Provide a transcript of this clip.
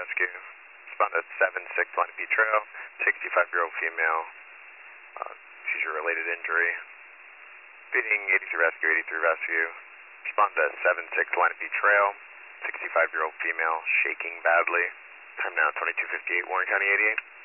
Rescue. Respond to 7-6 Line P Trail, 65-year-old female, seizure-related injury. Speeding 83 Rescue, 83 Rescue. Respond to 7-6 Line P Trail, 65-year-old female, shaking badly. Time now 22:58, Warren County 88.